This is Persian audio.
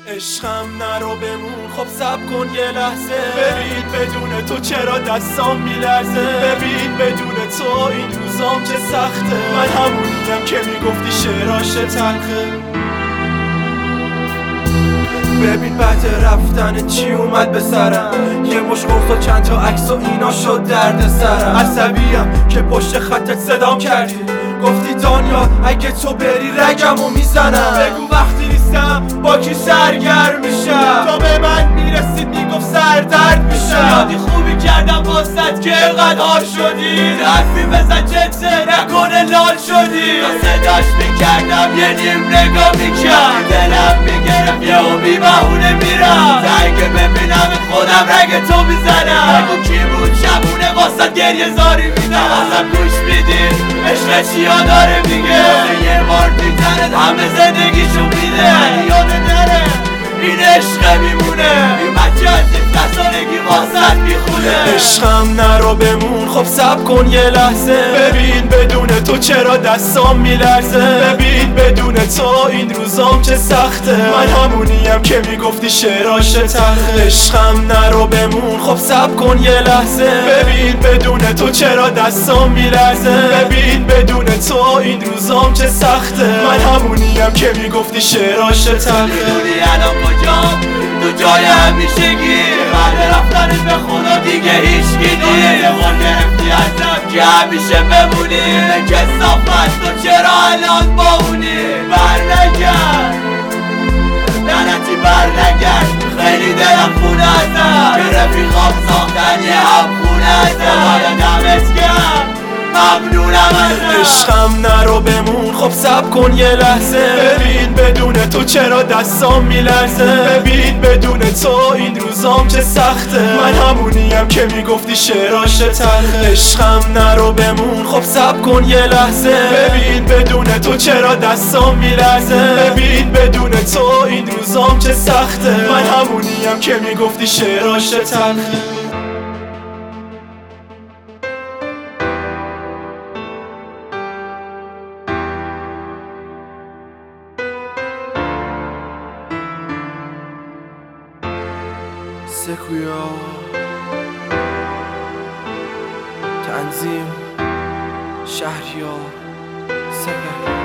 عشقم نرو بمون، خب صبر کن یه لحظه. ببین بدون تو چرا دستام میلرزه. ببین بدون تو این روزام چه سخته. من همونیم که میگفتی شعراش تلخه. ببین بعد رفتن چی اومد به سرم. یه مش قرص و چند تا عکس و اینا شد درد سرم. عصبیم که پشت خطت صدام کردی، گفتی دانیا اگه تو بری رگمو میزنم. بگو وقتی نیستم با کی سرگرم میشم. تا به من میرسید میگفت سردرد میشم. یادی خوبی کردم واسط که اینقدر حال شدی. حرفی بزن جنسه نکنه لال شدی. تا صداش میکردم یه نیم نگاه میکرد. دلم میگرفت یه و بی بهونه میرم. اگه ببینم خودم رگ تو میزنم. بگو کی بود شبونه واسط گریه زاری میدم. واسط گوش میدی عشق چیا داره میگه. یه بار میزنه همه زندگیشو میده. یاده نره این عشق میمونه. این بچه از 17 سالگی واسط میخونه. عشقم نرو بمون، خب صبر کن یه لحظه. ببین بدون تو چرا دستام میلرزه. ببین بدون تو این روزام چه سخته. من همونیم که میگفتی شعراش تلخه. عشقم نرو بمون، خب صبر کن یه لحظه. ببین بدون تو چرا دستام میلرزه. ببین بدون تو این روزام چه سخته. من همونیم که میگفتی شعراش تلخه. میدونی الان کجام؟ تو جای همیشگی. بعد رفتنت به خدا دیگه هیچکی نیست. ما گرفتی ازم که همیشه بمونی. که صافت تو چرا الان با اونی؟ برنگرد لعنتی برنگرد. خیلی دلم خونه ازم که رفیقام ساختن یه هم خونه ازم. یادمت کرد ممنونم ازم. عشقم نرو بمون، خب صبر کن یه لحظه. ببین بدون تو چرا دستام میلرزه. ببین بدون تو این روزام چه سخته. من همونیم که میگفتی شعراش تلخه. عشقم نرو بمون، خب صبر کن یه لحظه. ببین بدون تو چرا دستام میلرزه. ببین بدون تو این روزام چه سخته. من همونیم که میگفتی شعراش تلخه. سکویا تنظیم شهریار سپهری.